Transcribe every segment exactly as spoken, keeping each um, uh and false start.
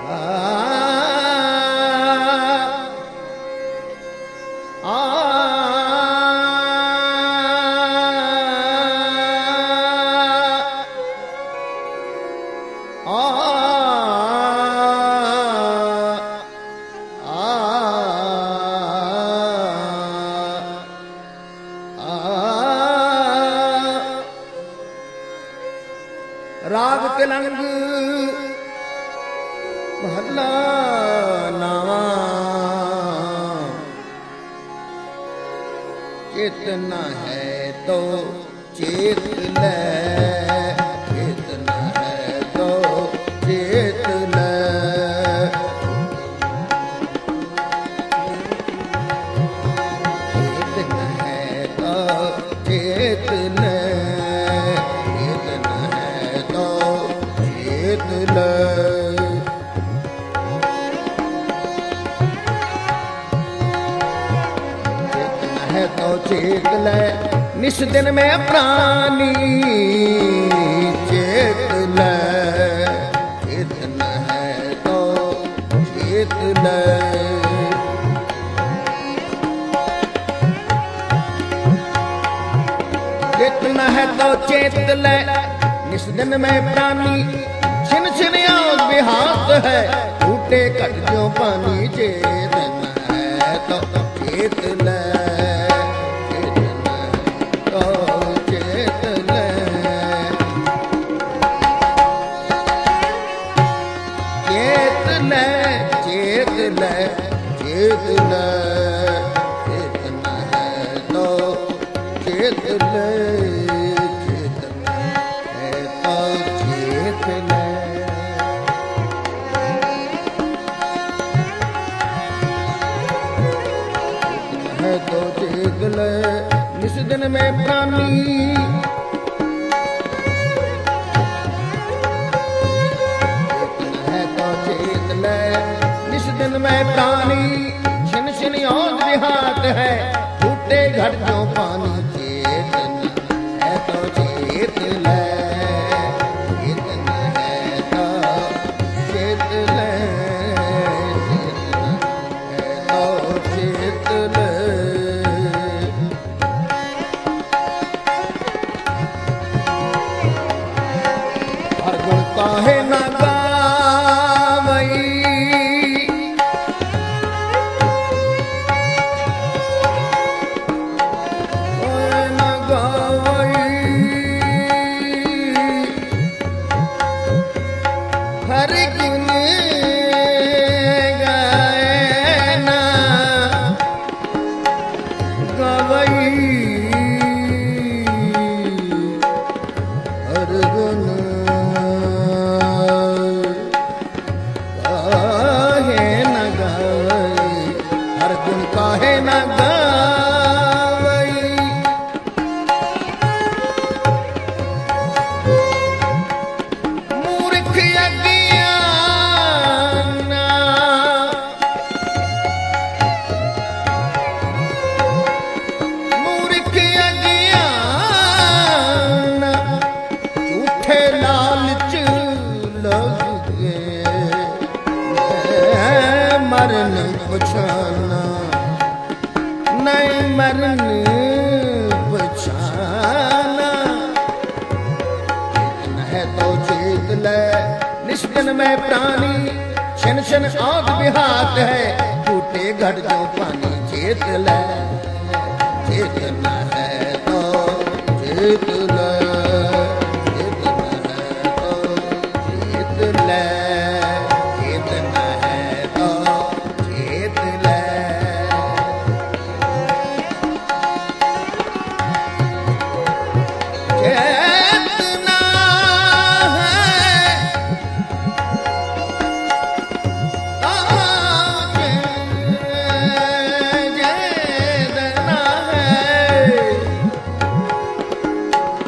राग तिलंग महला नावा चेतना है तो चेत ले, चेतना है तो चेत ले, चेतना है तो चेत ले, चेतना है तो चेत ले। तो चेत ले निस दिन में प्राणी चेत ले, चेतना है तो चेत ले। चेतना है तो चेत ले निस दिन में प्राणी, छिन छिन याद विहात है टूटे कट जो पानी। चेतना है तो चेत ले, चेत ले, चेतना है तो चेत ले, चेतना है तो चेत ले। है तो चेत ले निस दिन में प्राणी, दिन में प्राणी छिन छिन याद विहात है टूटे घट जो पानी। चेतना है तो चेत ले, चेतना है तो चेत ले, चेतना है तो चेत ले। हर गुण काहे ना हर गुण गाए ना गवई, हर गुण काहे न गवई, हर गुण काहे न गवई। मूर्ख मरण पछाना नहीं, मरण पछाना। चेतना है तो चेत ले निस दिन में प्राणी, छिन छिन आग विहात है टूटे घट जो पानी। चेत ले, चेतना है तो चेत ले, चेतना है तो चेत ले, चेतना है तो चेत ले। चेतना है तो चेतना है,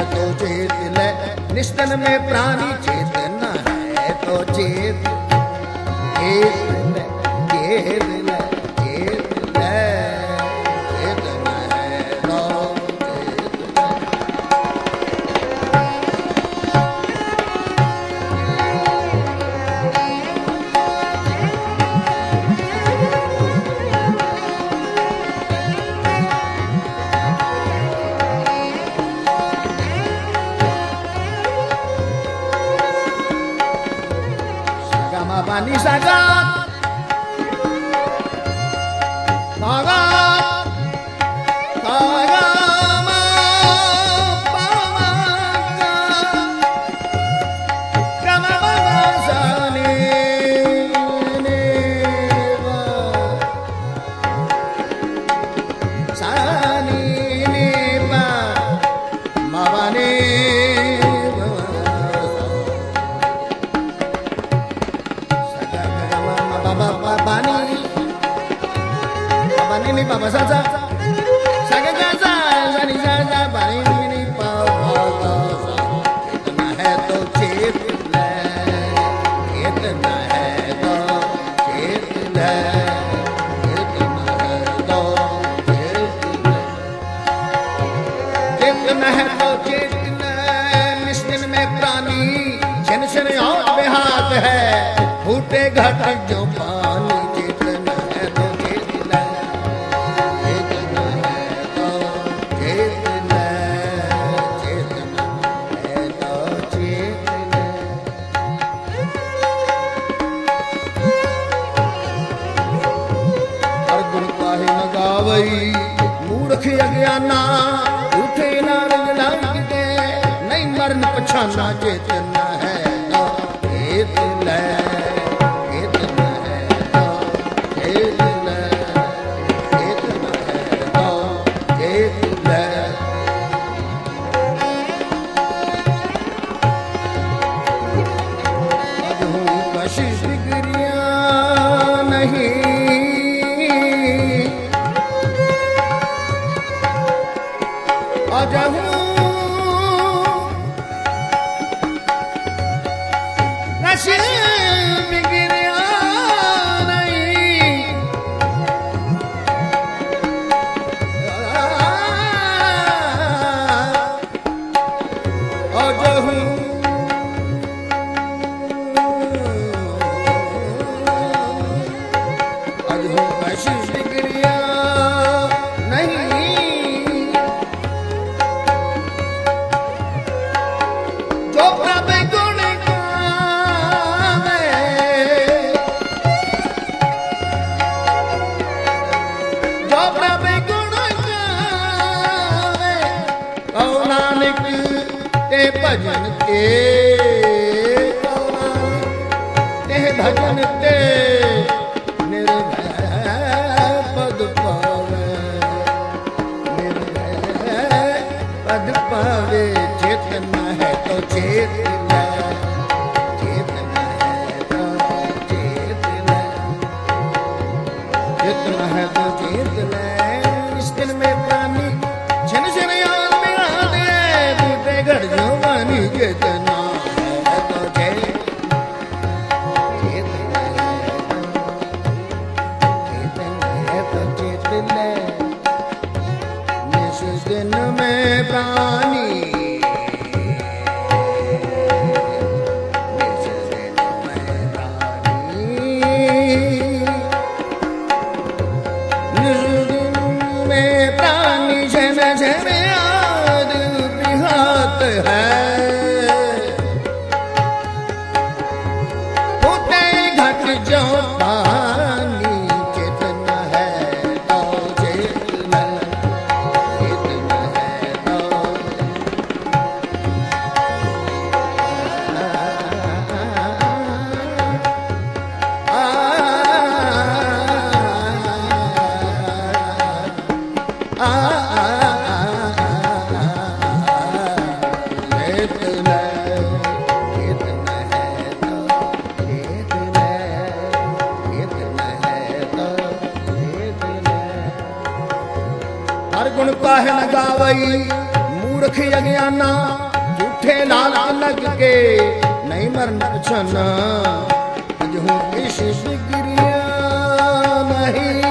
तो चेत ले, निस्तन में प्राणी चेतना है तो चेत चेत ले, चेत ले, चेत ले, चेतना है तो चेत ले। Bani saga, saga, saga, ma, pa, ma, ga, ma, ma, ga, sa, ni, ni, wa, sa, ni, ni, wa, ma, ba, ni. Ni pa pa sa sa sa ga ga sa sa ni sa sa pa ni ni pa pa sa sa इतना है तो चेत ले इतना है तो चेत ले इतना है तो चेत ले इतना है तो चेत ले निश्चिन में प्राणी क्षण क्षण और बेहात है फूटे घट जो पानी चेतना है तो मूर्ख अज्ञाना उठे ना लाग के नहीं मरण पछाना चेतना है तो चेत ले चेतना है तो चेत ले चेतना है तो चेत ले अब हूँ कशिश डिग्रिया नहीं भजन ते ते भजन ते निर्भय पद पावे निर्भय पद पावे चेतना है तो चेत ले चेतना है तो चेत ले चेतना है तो चेत ले इस दिन में प्राणी क्षण क्षण याद में आते बूटे घड़ जो चेतना है तो चेतना है तो चेत ले निस दिन में प्राणी निस दिन में प्राणी निस दिन में प्राणी जन जन याद बिहात है जो पानी चेतना है तो चेतना चेतना है तो आ, आ, आ, चेतना चेतना है तो हर गुण काहे न गावई मूर्ख अज्ञाना झूठे लालच लग के नहीं मरण पछाना अजहू किश बिगड़िया नहीं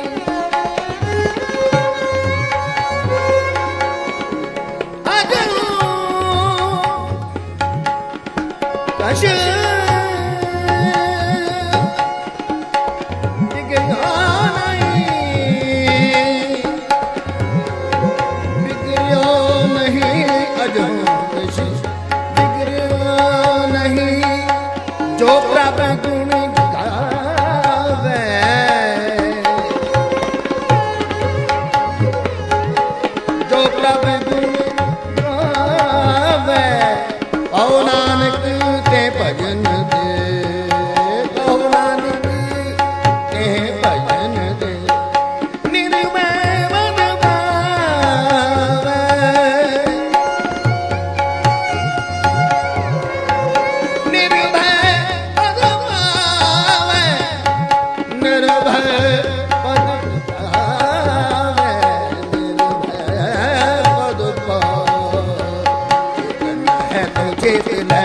अजहू कश जो प्रभु गुण गावे जो प्रभु गुण गावे औ नानक ते भजन दे औ नानक ते भजन दे निर्भय मन भावे निर्भय चेत ले